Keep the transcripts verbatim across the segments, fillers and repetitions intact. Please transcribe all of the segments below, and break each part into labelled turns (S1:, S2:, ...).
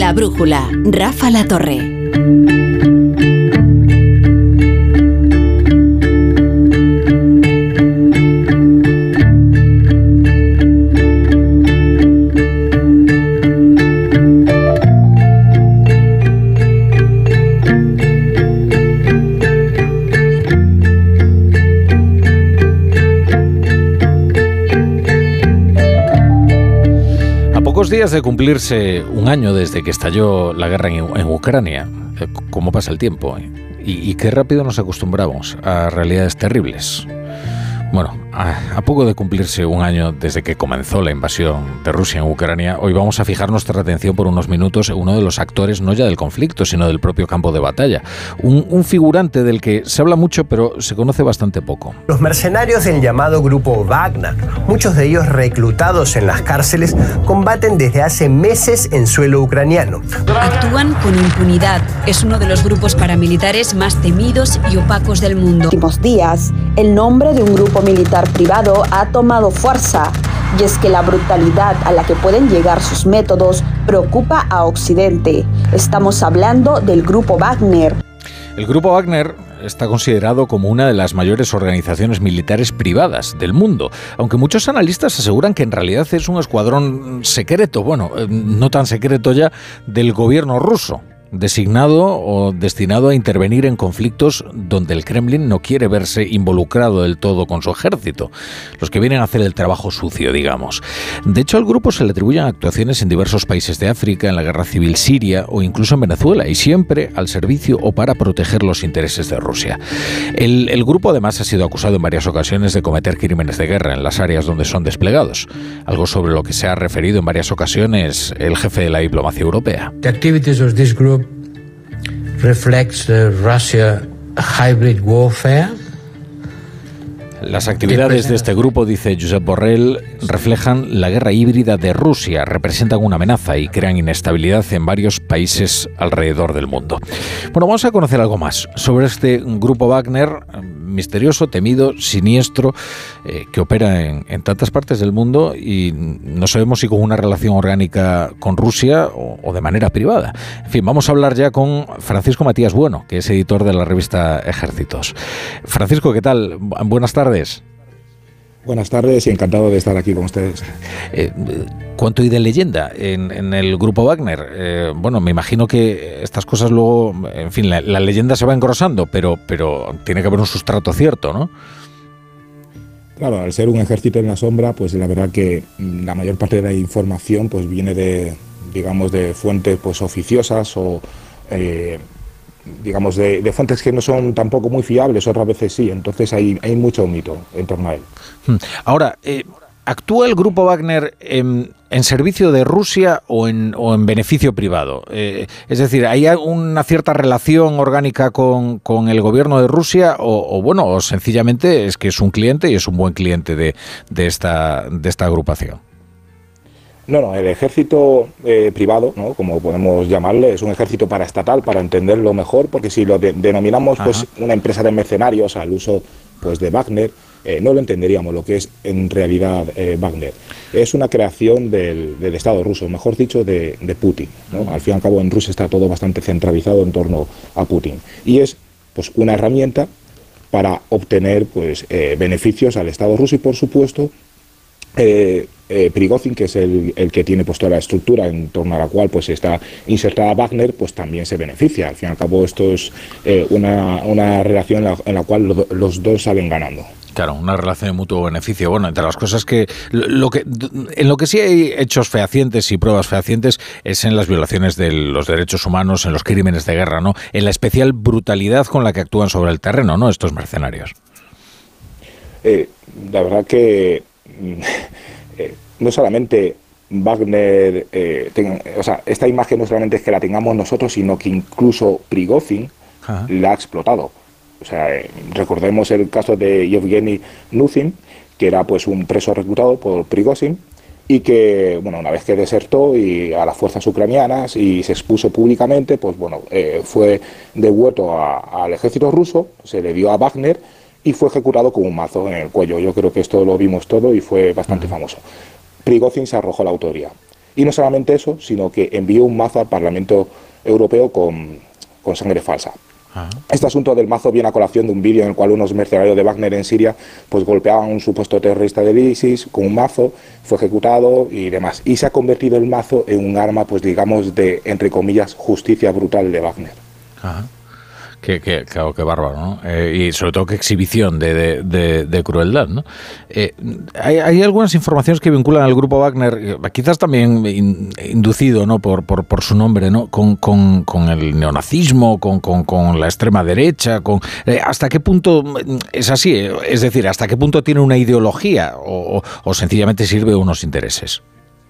S1: La Brújula, Rafa La Torre.
S2: Pocos días de cumplirse un año desde que estalló la guerra en, en Ucrania, cómo pasa el tiempo, ¿eh? y, y qué rápido nos acostumbramos a realidades terribles. Bueno, a, a poco de cumplirse un año desde que comenzó la invasión de Rusia en Ucrania, hoy vamos a fijar nuestra atención por unos minutos en uno de los actores no ya del conflicto, sino del propio campo de batalla. Un, un figurante del que se habla mucho, pero se conoce bastante poco.
S3: Los mercenarios del llamado grupo Wagner, muchos de ellos reclutados en las cárceles, combaten desde hace meses en suelo ucraniano.
S4: Actúan con impunidad. Es uno de los grupos paramilitares más temidos y opacos del mundo.
S5: En los últimos días, el nombre de un grupo militar privado ha tomado fuerza, y es que la brutalidad a la que pueden llegar sus métodos preocupa a Occidente. Estamos hablando del grupo Wagner.
S2: El grupo Wagner está considerado como una de las mayores organizaciones militares privadas del mundo, aunque muchos analistas aseguran que en realidad es un escuadrón secreto, bueno, no tan secreto ya, del gobierno ruso, designado o destinado a intervenir en conflictos donde el Kremlin no quiere verse involucrado del todo con su ejército, los que vienen a hacer el trabajo sucio, digamos. De hecho, al grupo se le atribuyen actuaciones en diversos países de África, en la guerra civil siria o incluso en Venezuela, y siempre al servicio o para proteger los intereses de Rusia. El, el grupo además ha sido acusado en varias ocasiones de cometer crímenes de guerra en las áreas donde son desplegados, algo sobre lo que se ha referido en varias ocasiones el jefe de la diplomacia europea.
S6: The activities of this group reflects the Russia hybrid warfare.
S2: Las actividades de este grupo, dice Josep Borrell, reflejan la guerra híbrida de Rusia, representan una amenaza y crean inestabilidad en varios países alrededor del mundo. Bueno, vamos a conocer algo más sobre este grupo Wagner, misterioso, temido, siniestro, eh, que opera en, en tantas partes del mundo y no sabemos si con una relación orgánica con Rusia o, o de manera privada. En fin, vamos a hablar ya con Francisco Matías Bueno, que es editor de la revista Ejércitos. Francisco, ¿qué tal? Buenas tardes.
S7: Buenas tardes y encantado de estar aquí con ustedes.
S2: Eh, ¿Cuánto hay de leyenda en, en el grupo Wagner? Eh, bueno, me imagino que estas cosas luego, en fin, la, la leyenda se va engrosando, pero, pero tiene que haber un sustrato cierto, ¿no?
S7: Claro, al ser un ejército en la sombra, pues la verdad que la mayor parte de la información pues viene de, digamos, de fuentes pues oficiosas o eh, digamos, de, de fuentes que no son tampoco muy fiables, otras veces sí, entonces hay, hay mucho mito en torno a él.
S2: Ahora, eh, ¿actúa el grupo Wagner en, en servicio de Rusia o en, o en beneficio privado? Eh, es decir, ¿hay una cierta relación orgánica con, con el gobierno de Rusia o, o, bueno, o sencillamente es que es un cliente y es un buen cliente de, de, esta, de esta agrupación?
S7: No, no, el ejército eh, privado, ¿no?, como podemos llamarle, es un ejército paraestatal, para entenderlo mejor, porque si lo de, denominamos pues una empresa de mercenarios al uso pues de Wagner, eh, no lo entenderíamos lo que es en realidad eh, Wagner. Es una creación del, del Estado ruso, mejor dicho, de, de Putin, ¿no? Al fin y al cabo en Rusia está todo bastante centralizado en torno a Putin. Y es pues una herramienta para obtener pues eh, beneficios al Estado ruso y, por supuesto, Eh, eh, Prigozhin, que es el, el que tiene pues toda la estructura en torno a la cual pues está insertada Wagner, pues también se beneficia. Al fin y al cabo esto es eh, una, una relación en la, en la cual lo, los dos salen ganando.
S2: Claro, una relación de mutuo beneficio. Bueno, entre las cosas que, lo que en lo que sí hay hechos fehacientes y pruebas fehacientes es en las violaciones de los derechos humanos, en los crímenes de guerra, ¿no? En la especial brutalidad con la que actúan sobre el terreno, ¿no?, estos mercenarios.
S7: Eh, la verdad que eh, no solamente Wagner, eh, ten, o sea, esta imagen no solamente es que la tengamos nosotros, sino que incluso Prigozhin Ajá. la ha explotado. O sea, eh, recordemos el caso de Yevgeny Nuzin, que era pues un preso reclutado por Prigozhin y que, bueno, una vez que desertó y a las fuerzas ucranianas y se expuso públicamente, pues bueno, eh, fue devuelto a, al ejército ruso, se le dio a Wagner y fue ejecutado con un mazo en el cuello. Yo creo que esto lo vimos todo y fue bastante uh-huh. famoso. Prigozhin se arrojó la autoría. Y no solamente eso, sino que envió un mazo al Parlamento Europeo con, con sangre falsa. Ajá. Este asunto del mazo viene a colación de un vídeo en el cual unos mercenarios de Wagner en Siria pues golpeaban a un supuesto terrorista del ISIS con un mazo, fue ejecutado y demás. Y se ha convertido el mazo en un arma, pues digamos, de, entre comillas, justicia brutal de Wagner.
S2: Ajá. Qué, qué, claro, qué bárbaro, ¿no? Eh, y sobre todo qué exhibición de, de, de, de crueldad, ¿no? Eh, hay, hay algunas informaciones que vinculan al grupo Wagner, quizás también in, inducido, ¿no? Por, por, por su nombre, ¿no? Con, con, con el neonazismo, con, con, con la extrema derecha, con eh, ¿hasta qué punto es así? Es decir, ¿hasta qué punto tiene una ideología o, o sencillamente sirve unos intereses?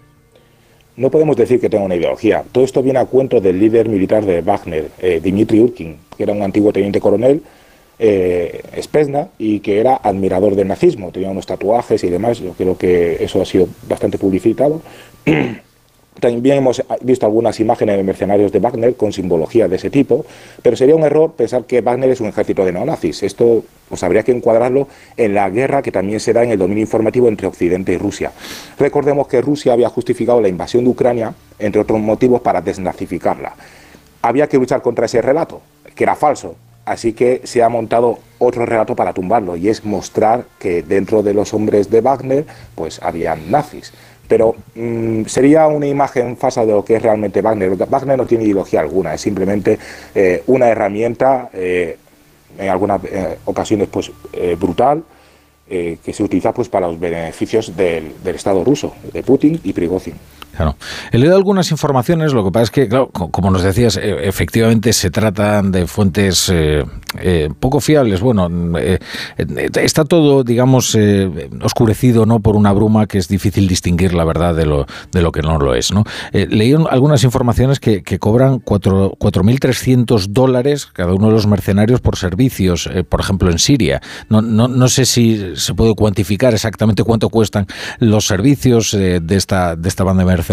S7: No podemos decir que tenga una ideología. Todo esto viene a cuento del líder militar de Wagner, eh, Dmitry Urkin, que era un antiguo teniente coronel, eh, Spetsnaz, y que era admirador del nazismo. Tenía unos tatuajes y demás. Yo creo que eso ha sido bastante publicitado. También hemos visto algunas imágenes de mercenarios de Wagner con simbología de ese tipo, pero sería un error pensar que Wagner es un ejército de neonazis. Esto pues habría que encuadrarlo en la guerra que también se da en el dominio informativo entre Occidente y Rusia. Recordemos que Rusia había justificado la invasión de Ucrania, entre otros motivos, para desnazificarla. Había que luchar contra ese relato, que era falso. Así que se ha montado otro relato para tumbarlo, y es mostrar que dentro de los hombres de Wagner pues habían nazis. Pero mmm, sería una imagen falsa de lo que es realmente Wagner. Wagner no tiene ideología alguna, es simplemente eh, una herramienta, eh, en algunas eh, ocasiones pues eh, brutal, eh, que se utiliza pues para los beneficios del, del Estado ruso, de Putin y Prigozhin.
S2: Claro. He leído algunas informaciones, lo que pasa es que, claro, como nos decías, efectivamente se tratan de fuentes eh, eh, poco fiables. Bueno, eh, está todo, digamos, eh, oscurecido, ¿no?, por una bruma que es difícil distinguir la verdad de lo, de lo que no lo es, ¿no? Eh, leí algunas informaciones que, que cobran cuatro mil trescientos dólares cada uno de los mercenarios por servicios, eh, por ejemplo, en Siria. No, no, no sé si se puede cuantificar exactamente cuánto cuestan los servicios eh, de esta, de esta banda de mercenarios.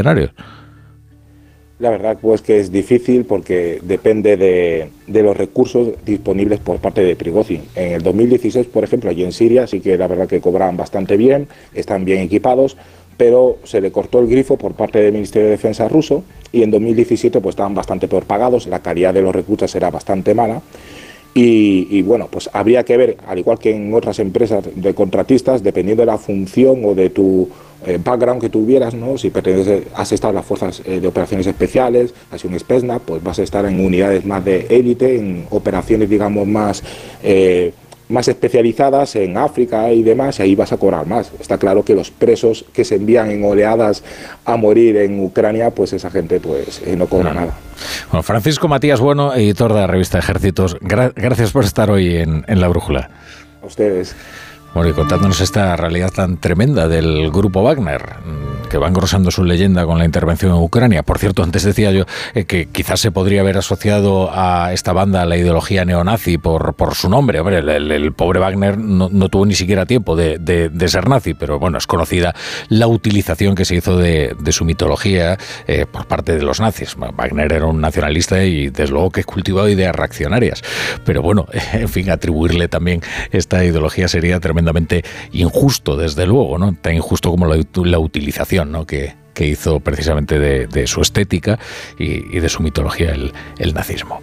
S7: La verdad pues que es difícil porque depende de, de los recursos disponibles por parte de Prigozhin. En el dos mil dieciséis, por ejemplo, allí en Siria sí que la verdad que cobraban bastante bien, están bien equipados, pero se le cortó el grifo por parte del Ministerio de Defensa ruso, y en dos mil diecisiete pues estaban bastante peor pagados, la calidad de los reclutas era bastante mala. Y, y bueno, pues habría que ver, al igual que en otras empresas de contratistas, dependiendo de la función o de tu eh, background que tuvieras, ¿no? Si perteneces, has estado en las fuerzas eh, de operaciones especiales, has sido un Spetsnaz, pues vas a estar en unidades más de élite, en operaciones, digamos, más, eh, más especializadas en África y demás, y ahí vas a cobrar más. Está claro que los presos que se envían en oleadas a morir en Ucrania, pues esa gente pues eh, no cobra no. nada.
S2: Bueno, Francisco Matías Bueno, editor de la revista Ejércitos, gra- gracias por estar hoy en, en La Brújula.
S7: A ustedes.
S2: Bueno, y contándonos esta realidad tan tremenda del grupo Wagner, que va engrosando su leyenda con la intervención en Ucrania. Por cierto, antes decía yo eh, que quizás se podría haber asociado a esta banda a la ideología neonazi por, por su nombre. Hombre, el, el, el pobre Wagner no, no tuvo ni siquiera tiempo de, de, de ser nazi, pero bueno, es conocida la utilización que se hizo de, de su mitología eh, por parte de los nazis. Wagner era un nacionalista y desde luego que cultivaba ideas reaccionarias. Pero bueno, en fin, atribuirle también esta ideología sería tremendamente injusto, desde luego, ¿no? Tan injusto como la, la utilización, ¿no?, que, que hizo precisamente de, de su estética y, y de su mitología el, el nazismo.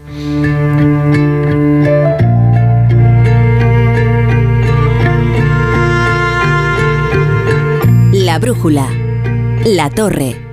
S1: La Brújula. La Torre.